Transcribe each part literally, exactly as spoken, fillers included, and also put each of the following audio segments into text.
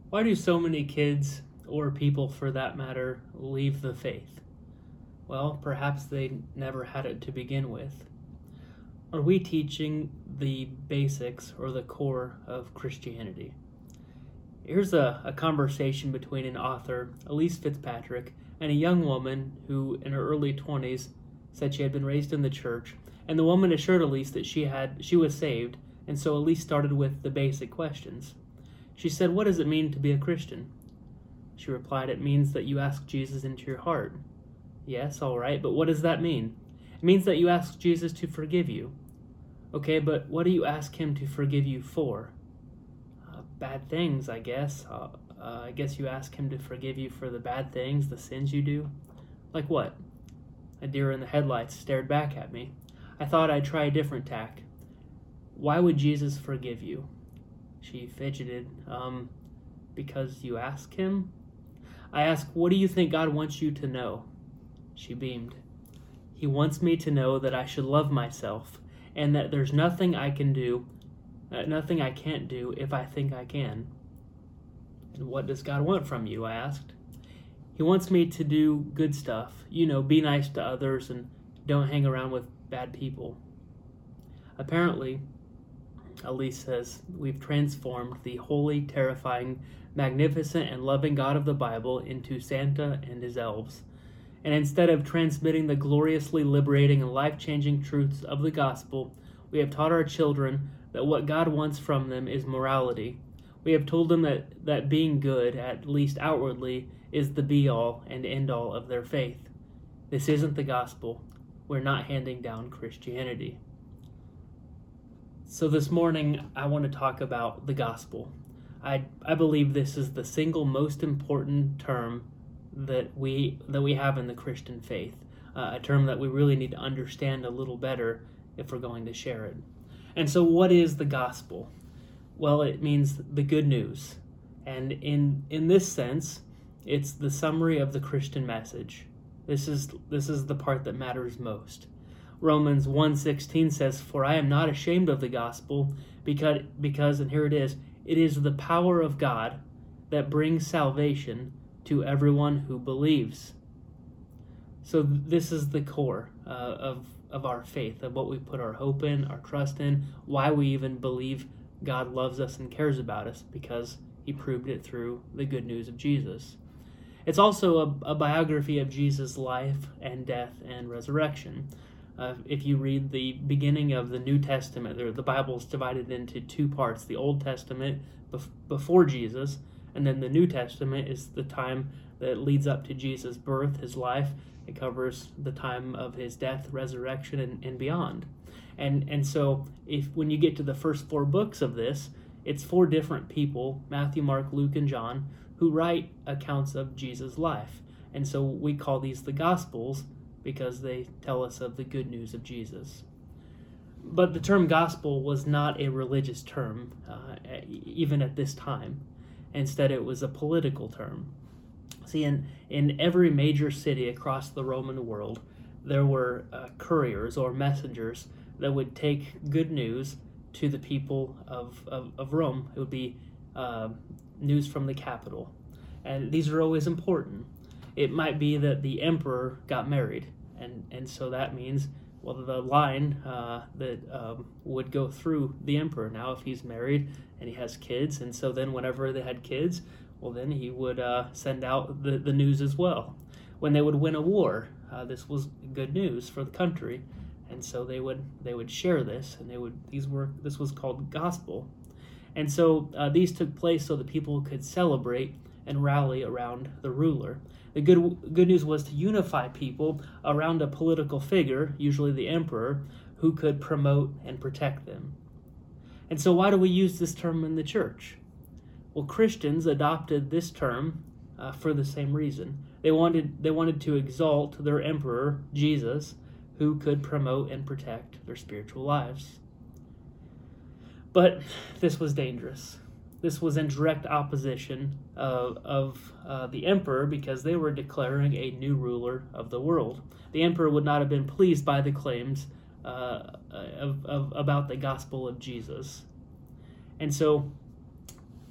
Why do so many kids, or people for that matter, leave the faith? Well, perhaps they never had it to begin with. Are we teaching the basics or the core of Christianity? Here's a, a conversation between an author, Elyse Fitzpatrick, and a young woman who, in her early twenties, said she had been raised in the church, and the woman assured Elyse that she had she was saved, and so Elyse started with the basic questions. She said, "What does it mean to be a Christian?" She replied, "It means that you ask Jesus into your heart." "Yes, all right, but what does that mean?" "It means that you ask Jesus to forgive you." "Okay, but what do you ask him to forgive you for?" Uh, bad things, I guess. Uh, uh, I guess you ask him to forgive you for the bad things, the sins you do. Like what? A deer in the headlights stared back at me. I thought I'd try a different tack. "Why would Jesus forgive you?" She fidgeted. Um, because you ask him? I asked, "What do you think God wants you to know?" She beamed. "He wants me to know that I should love myself, and that there's nothing I can do, uh, nothing I can't do if I think I can." "And what does God want from you?" I asked. "He wants me to do good stuff, you know, be nice to others and don't hang around with bad people." Apparently, Elyse says, we've transformed the holy, terrifying, magnificent, and loving God of the Bible into Santa and his elves. And instead of transmitting the gloriously liberating and life-changing truths of the gospel, we have taught our children that what God wants from them is morality. We have told them that, that being good, at least outwardly, is the be-all and end-all of their faith. This isn't the gospel. We're not handing down Christianity. So this morning, I want to talk about the gospel. I, I believe this is the single most important term that we that we have in the Christian faith, uh, a term that we really need to understand a little better if we're going to share it. And so what is the gospel? Well, it means the good news. And in in this sense, it's the summary of the Christian message. This is this is the part that matters most. Romans one sixteen says, "For I am not ashamed of the gospel, because, because, and here it is, it is the power of God that brings salvation to everyone who believes." So this is the core uh, of, of our faith, of what we put our hope in, our trust in, why we even believe God loves us and cares about us, because he proved it through the good news of Jesus. It's also a, a biography of Jesus' life and death and resurrection. Uh, if you read the beginning of the New Testament, the Bible is divided into two parts. The Old Testament bef- before Jesus, and then the New Testament is the time that leads up to Jesus' birth, his life. It covers the time of his death, resurrection, and, and beyond. And and so if when you get to the first four books of this, it's four different people, Matthew, Mark, Luke, and John, who write accounts of Jesus' life. And so we call these the Gospels, because they tell us of the good news of Jesus. But the term gospel was not a religious term, uh, even at this time. Instead, it was a political term. See, in, in every major city across the Roman world, there were uh, couriers or messengers that would take good news to the people of, of, of Rome. It would be uh, news from the capital. And these are always important. It might be that the emperor got married, and, and so that means, well, the line uh, that um, would go through the emperor. Now, if he's married and he has kids, and so then whenever they had kids, well, then he would uh, send out the, the news as well. When they would win a war, uh, this was good news for the country, and so they would they would share this, and they would these were this was called gospel, and so uh, these took place so that people could celebrate and rally around the ruler. The good good news was to unify people around a political figure, usually the emperor, who could promote and protect them. And so why do we use this term in the church? Well, Christians adopted this term uh, for the same reason. They wanted they wanted to exalt their emperor, Jesus, who could promote and protect their spiritual lives. But this was dangerous. This was in direct opposition of, of uh, the emperor, because they were declaring a new ruler of the world. The emperor would not have been pleased by the claims uh, of, of, about the gospel of Jesus. And so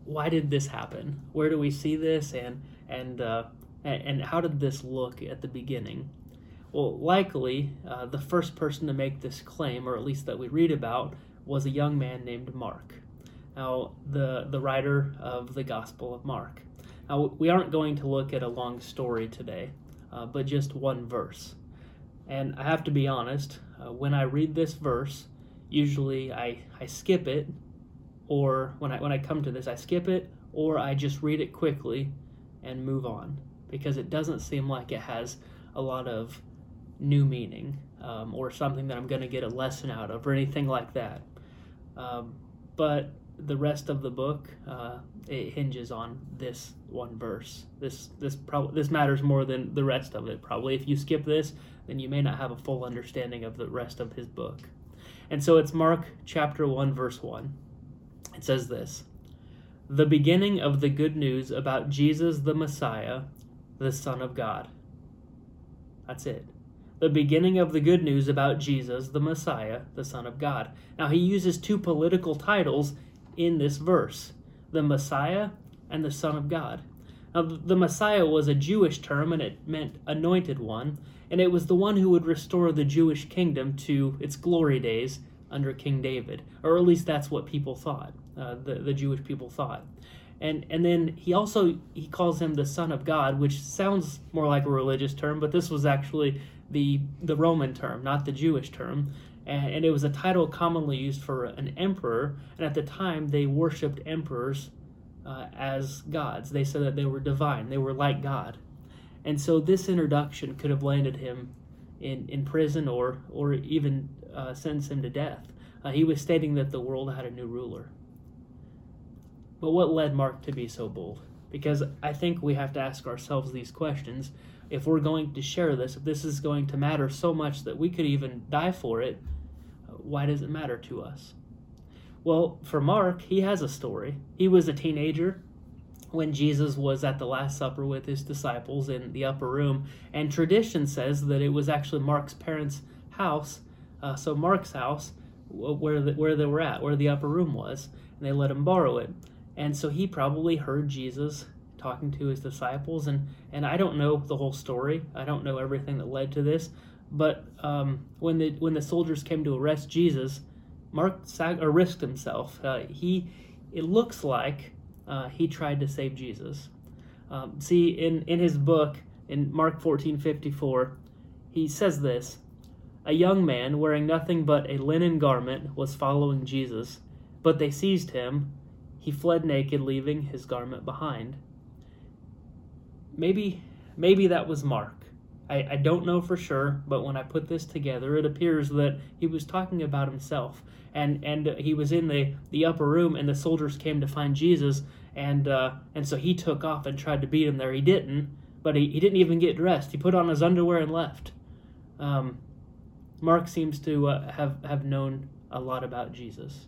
why did this happen? Where do we see this, and and uh, and how did this look at the beginning? Well, likely uh, the first person to make this claim, or at least that we read about, was a young man named Mark. Now, the the writer of the Gospel of Mark. Now, we aren't going to look at a long story today, uh, but just one verse. And I have to be honest, uh, when I read this verse, usually I, I skip it, or when I when I come to this, I skip it, or I just read it quickly and move on, because it doesn't seem like it has a lot of new meaning, um, or something that I'm going to get a lesson out of, or anything like that. Um, but the rest of the book, uh, it hinges on this one verse. This this probably this matters more than the rest of it. Probably, if you skip this, then you may not have a full understanding of the rest of his book. And so it's Mark chapter one, verse one. It says this: "The beginning of the good news about Jesus the Messiah, the Son of God." That's it. The beginning of the good news about Jesus the Messiah, the Son of God. Now, he uses two political titles in this verse: the Messiah and the Son of God. Now, the Messiah was a Jewish term, and it meant anointed one, and it was the one who would restore the Jewish kingdom to its glory days under King David, or at least that's what people thought, uh, the, the Jewish people thought. And and then he also, he calls him the Son of God, which sounds more like a religious term, but this was actually the the Roman term, not the Jewish term. And, and it was a title commonly used for an emperor, and at the time they worshipped emperors uh, as gods. They said that they were divine, they were like God. And so this introduction could have landed him in, in prison, or, or even uh, sentenced him to death. Uh, he was stating that the world had a new ruler. But what led Mark to be so bold? Because I think we have to ask ourselves these questions. If we're going to share this, if this is going to matter so much that we could even die for it, why does it matter to us? Well, for Mark, he has a story. He was a teenager when Jesus was at the Last Supper with his disciples in the upper room, and tradition says that it was actually Mark's parents' house, uh, so Mark's house, where the, where they were at, where the upper room was, and they let him borrow it. And so he probably heard Jesus talking to his disciples, and, and I don't know the whole story. I don't know everything that led to this, but um, when the when the soldiers came to arrest Jesus, Mark sag- or risked himself. Uh, he, it looks like uh, he tried to save Jesus. Um, see, in, in his book, in Mark fourteen fifty-four, he says this: "A young man wearing nothing but a linen garment was following Jesus, but they seized him. He fled naked, leaving his garment behind." Maybe, maybe that was Mark. I, I don't know for sure, but when I put this together, it appears that he was talking about himself. And and he was in the, the upper room, and the soldiers came to find Jesus, and uh, and so he took off and tried to beat him there. He didn't, but he, he didn't even get dressed. He put on his underwear and left. Um, Mark seems to uh, have, have known a lot about Jesus.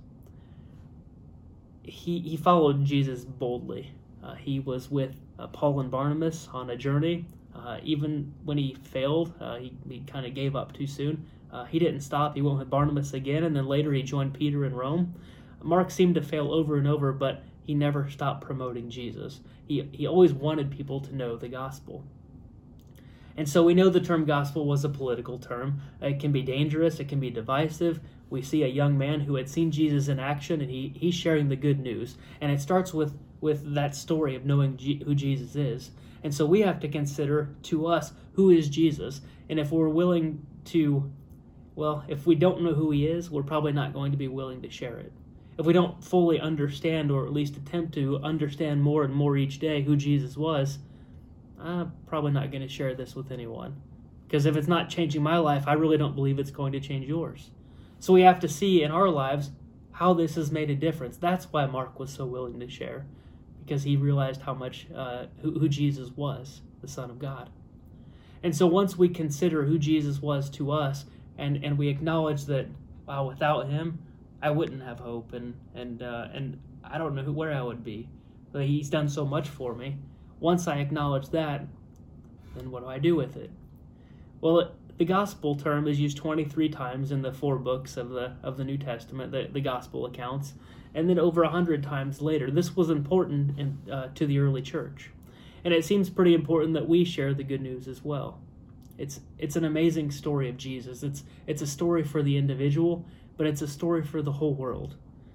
He, he followed Jesus boldly. Uh, he was with uh, Paul and Barnabas on a journey. Uh, even when he failed, uh, he, he kind of gave up too soon. Uh, he didn't stop. He went with Barnabas again, and then later he joined Peter in Rome. Mark seemed to fail over and over, but he never stopped promoting Jesus. He, he always wanted people to know the gospel. And so we know the term gospel was a political term. It can be dangerous. It can be divisive. We see a young man who had seen Jesus in action, and he, he's sharing the good news. And it starts with, with that story of knowing G- who Jesus is. And so we have to consider, to us, who is Jesus? And if we're willing to, well, if we don't know who he is, we're probably not going to be willing to share it. If we don't fully understand, or at least attempt to understand more and more each day who Jesus was, I'm probably not going to share this with anyone. Because if it's not changing my life, I really don't believe it's going to change yours. So we have to see in our lives how this has made a difference. That's why Mark was so willing to share, because he realized how much, uh, who, who Jesus was, the Son of God. And so once we consider who Jesus was to us, and, and we acknowledge that, wow, without him, I wouldn't have hope, and and uh, and I don't know who, where I would be. But he's done so much for me. Once I acknowledge that, then what do I do with it? Well, the gospel term is used twenty-three times in the four books of the of the New Testament, the, the gospel accounts, and then over one hundred times later. This was important in, uh, to the early church. And it seems pretty important that we share the good news as well. It's it's an amazing story of Jesus. It's it's a story for the individual, but it's a story for the whole world.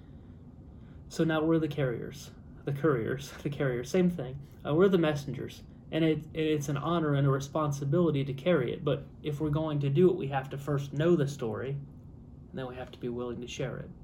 So now we're the carriers, the couriers, the carriers, same thing. Uh, we're the messengers, and it it's an honor and a responsibility to carry it. But if we're going to do it, we have to first know the story, and then we have to be willing to share it.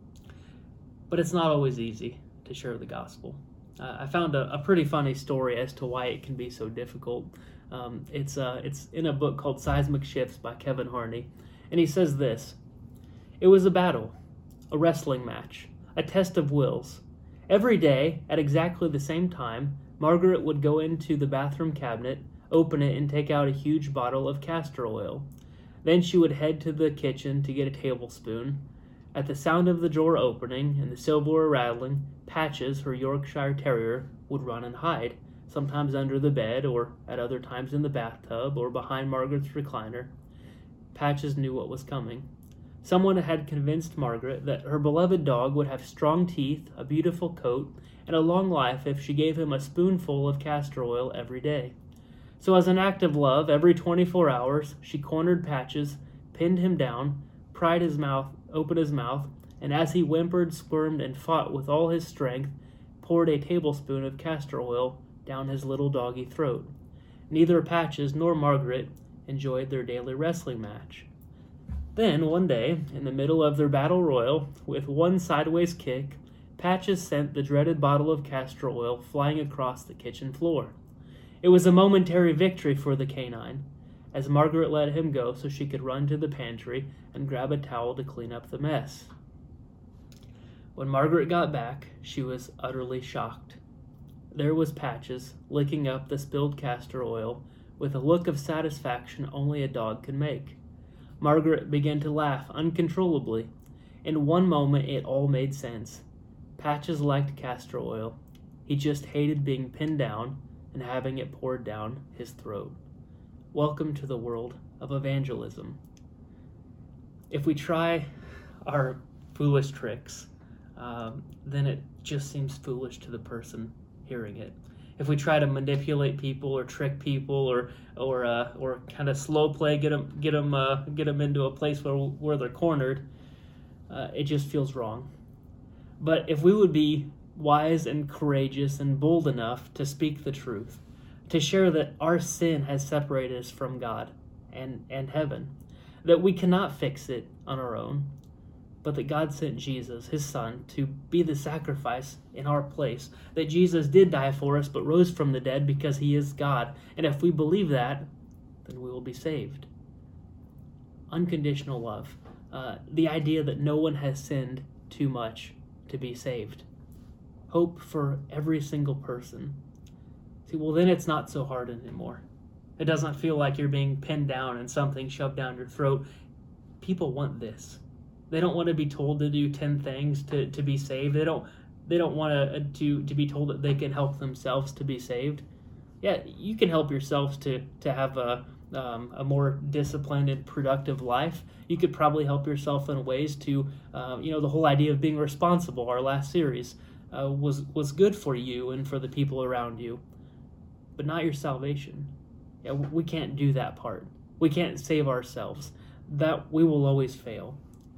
But it's not always easy to share the gospel. Uh, I found a, a pretty funny story as to why it can be so difficult. Um, it's uh, it's in a book called Seismic Shifts by Kevin Harney, and he says this: "It was a battle, a wrestling match, a test of wills. Every day, at exactly the same time, Margaret would go into the bathroom cabinet, open it, and take out a huge bottle of castor oil. Then she would head to the kitchen to get a tablespoon. At the sound of the drawer opening and the silverware rattling, Patches, her Yorkshire Terrier, would run and hide, sometimes under the bed, or at other times in the bathtub, or behind Margaret's recliner. Patches knew what was coming. Someone had convinced Margaret that her beloved dog would have strong teeth, a beautiful coat, and a long life if she gave him a spoonful of castor oil every day. So as an act of love, every twenty-four hours, she cornered Patches, pinned him down, pried his mouth, opened his mouth, and as he whimpered, squirmed, and fought with all his strength, poured a tablespoon of castor oil down his little doggy throat. Neither Patches nor Margaret enjoyed their daily wrestling match. Then, one day, in the middle of their battle royal, with one sideways kick, Patches sent the dreaded bottle of castor oil flying across the kitchen floor. It was a momentary victory for the canine, as Margaret let him go so she could run to the pantry and grab a towel to clean up the mess. When Margaret got back, she was utterly shocked. There was Patches, licking up the spilled castor oil, with a look of satisfaction only a dog could make. Margaret began to laugh uncontrollably. In one moment, it all made sense. Patches liked castor oil. He just hated being pinned down and having it poured down his throat. Welcome to the world of evangelism. If we try our foolish tricks, um, then it just seems foolish to the person hearing it. If we try to manipulate people or trick people or or uh, or kind of slow play, get them get them uh, get them into a place where where they're cornered, uh, it just feels wrong. But if we would be wise and courageous and bold enough to speak the truth, to share that our sin has separated us from God and and heaven, that we cannot fix it on our own, but that God sent Jesus, his son, to be the sacrifice in our place, that Jesus did die for us but rose from the dead because he is God. And if we believe that, then we will be saved. Unconditional love. Uh, the idea that no one has sinned too much to be saved. Hope for every single person. See, well, then it's not so hard anymore. It doesn't feel like you're being pinned down and something shoved down your throat. People want this. They don't want to be told to do ten things to, to be saved. They don't they don't want to, to to be told that they can help themselves to be saved. Yeah, you can help yourselves to to have a um, a more disciplined and productive life. You could probably help yourself in ways to uh, you know the whole idea of being responsible. Our last series uh, was was good for you and for the people around you, but not your salvation. Yeah, we can't do that part. We can't save ourselves. That we will always fail.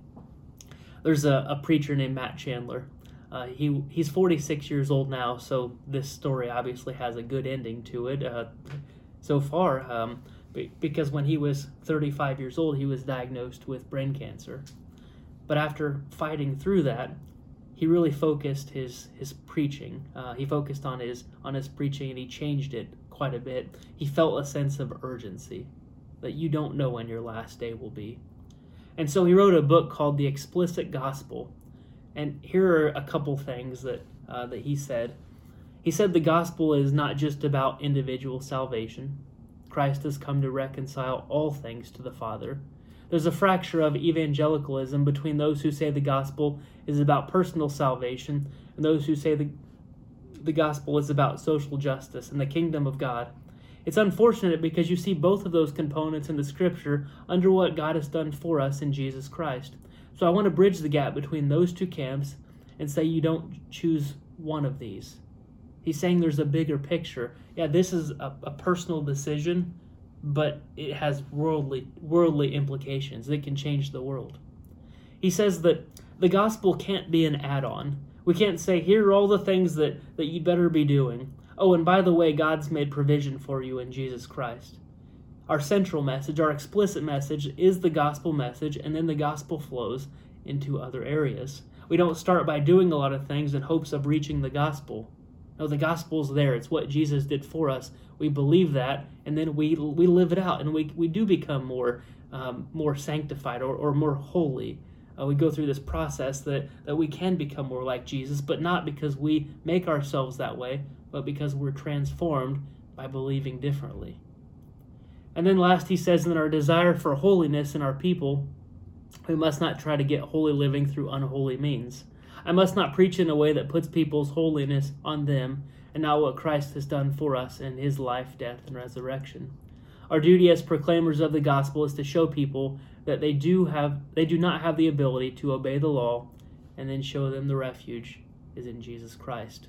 There's a, a preacher named Matt Chandler. Uh, he he's forty-six years old now, so this story obviously has a good ending to it uh, so far. Um, because when he was thirty-five years old, he was diagnosed with brain cancer. But after fighting through that, he really focused his his preaching. Uh, he focused on his on his preaching, and he changed it quite a bit. He felt a sense of urgency that you don't know when your last day will be. And so he wrote a book called The Explicit Gospel. And here are a couple things that uh, that he said. He said the gospel is not just about individual salvation. Christ has come to reconcile all things to the Father. There's a fracture of evangelicalism between those who say the gospel is about personal salvation and those who say the, the gospel is about social justice and the kingdom of God. It's unfortunate because you see both of those components in the Scripture under what God has done for us in Jesus Christ. So I want to bridge the gap between those two camps and say you don't choose one of these. He's saying there's a bigger picture. Yeah, this is a, a personal decision, but it has worldly worldly implications. It can change the world. He says that the gospel can't be an add-on. We can't say, here are all the things that, that you'd better be doing. Oh, and by the way, God's made provision for you in Jesus Christ. Our central message, our explicit message, is the gospel message, and then the gospel flows into other areas. We don't start by doing a lot of things in hopes of reaching the gospel. No, the gospel's there. It's what Jesus did for us. We believe that, and then we we live it out, and we, we do become more um, more sanctified or, or more holy. Uh, we go through this process that, that we can become more like Jesus, but not because we make ourselves that way, but because we're transformed by believing differently. And then last, he says, in our desire for holiness in our people, we must not try to get holy living through unholy means. I must not preach in a way that puts people's holiness on them and not what Christ has done for us in his life, death, and resurrection. Our duty as proclaimers of the gospel is to show people that they do have they do not have the ability to obey the law, and then show them the refuge is in Jesus Christ.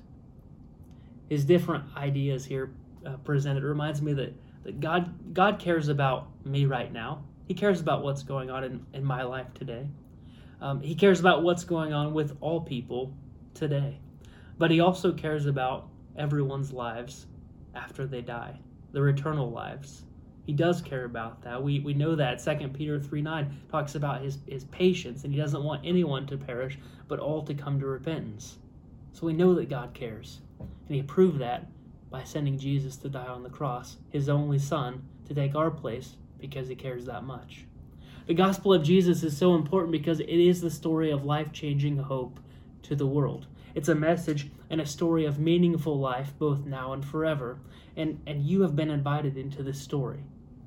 His different ideas here uh, presented reminds me that, that God God cares about me right now. He cares about what's going on in, in my life today. Um, he cares about what's going on with all people today. But he also cares about everyone's lives after they die, their eternal lives. He does care about that. We we know that. Second Peter three nine talks about his, his patience, and he doesn't want anyone to perish, but all to come to repentance. So we know that God cares. And he proved that by sending Jesus to die on the cross, his only son, to take our place because he cares that much. The gospel of Jesus is so important because it is the story of life-changing hope to the world. It's a message and a story of meaningful life both now and forever. And, and you have been invited into this story.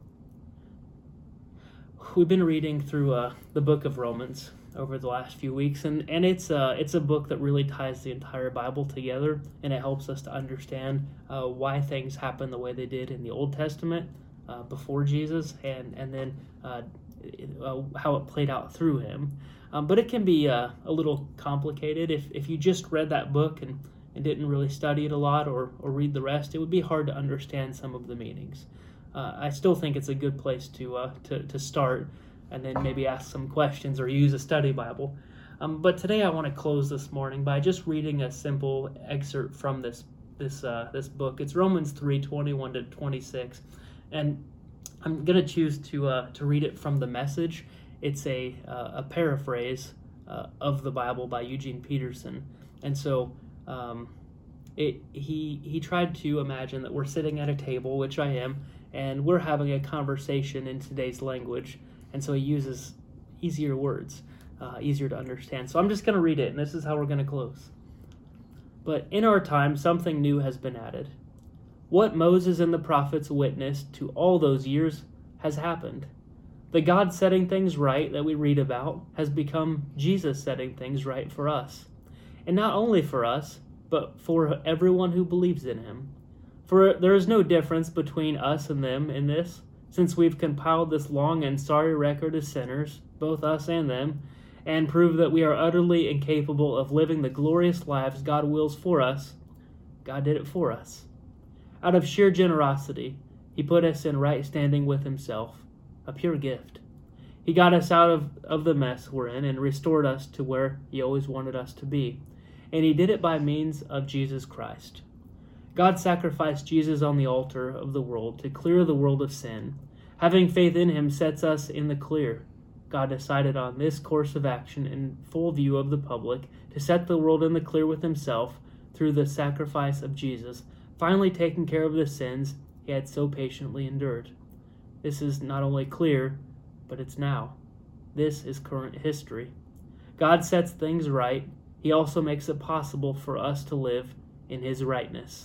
We've been reading through uh, the book of Romans over the last few weeks, and, and it's, uh, it's a book that really ties the entire Bible together, and it helps us to understand uh, why things happen the way they did in the Old Testament uh, before Jesus, and, and then uh, uh, how it played out through him. Um, but it can be uh, a little complicated. If if you just read that book and, and didn't really study it a lot or, or read the rest, it would be hard to understand some of the meanings. Uh, I still think it's a good place to, uh, to to start, and then maybe ask some questions or use a study Bible. Um, but today I want to close this morning by just reading a simple excerpt from this this uh, this book. It's Romans three twenty-one to twenty-six, and I'm gonna choose to uh, to read it from the Message. It's a uh, a paraphrase uh, of the Bible by Eugene Peterson, and so um, it he he tried to imagine that we're sitting at a table, which I am, and we're having a conversation in today's language, and so he uses easier words, uh, easier to understand. So I'm just going to read it, and this is how we're going to close. But in our time, something new has been added. What Moses and the prophets witnessed to all those years has happened. The God setting things right that we read about has become Jesus setting things right for us. And not only for us, but for everyone who believes in him. For there is no difference between us and them in this, since we've compiled this long and sorry record as sinners, both us and them, and prove that we are utterly incapable of living the glorious lives God wills for us. God did it for us. Out of sheer generosity, he put us in right standing with himself, a pure gift. He got us out of, of the mess we're in and restored us to where he always wanted us to be. And he did it by means of Jesus Christ. God sacrificed Jesus on the altar of the world to clear the world of sin. Having faith in him sets us in the clear. God decided on this course of action in full view of the public to set the world in the clear with himself through the sacrifice of Jesus, finally taking care of the sins he had so patiently endured. This is not only clear, but it's now. This is current history. God sets things right. He also makes it possible for us to live in his rightness.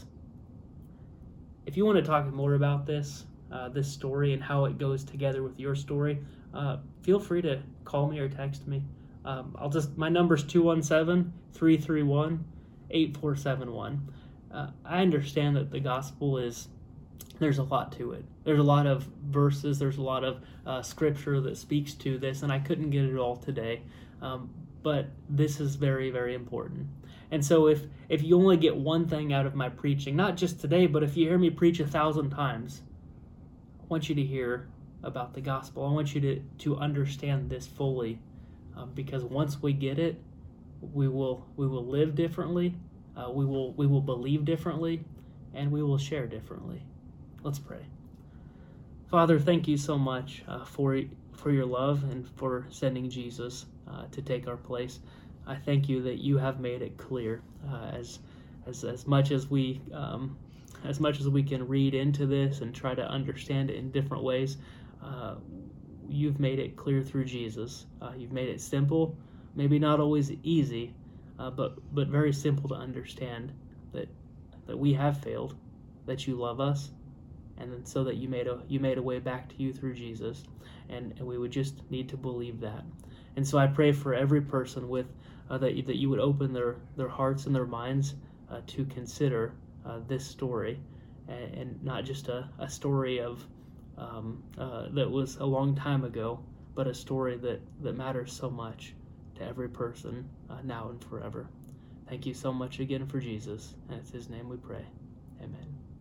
If you want to talk more about this, uh, this story and how it goes together with your story, uh, feel free to call me or text me. Um, I'll just my number's two one seven, three three one, eight four seven one. Uh, I understand that the gospel is there's a lot to it. There's a lot of verses, there's a lot of uh, scripture that speaks to this, and I couldn't get it all today. Um, but this is very, very important. And so if, if you only get one thing out of my preaching, not just today, but if you hear me preach a thousand times, I want you to hear about the gospel. I want you to, to understand this fully, um, because once we get it, we will we will live differently, uh, we will we will believe differently, and we will share differently. Let's pray. Father, thank you so much uh, for for your love and for sending Jesus uh, to take our place. I thank you that you have made it clear, uh, as as as much as we um, as much as we can read into this and try to understand it in different ways. Uh, you've made it clear through Jesus. Uh, you've made it simple, maybe not always easy, uh, but but very simple to understand that that we have failed, that you love us, and then so that you made a you made a way back to you through Jesus, and, and we would just need to believe that. And so I pray for every person with uh, that you, that you would open their their hearts and their minds uh, to consider uh, this story, and, and not just a, a story of um, uh, that was a long time ago, but a story that that matters so much to every person uh, now and forever. Thank you so much again for Jesus, and it's his name we pray. Amen.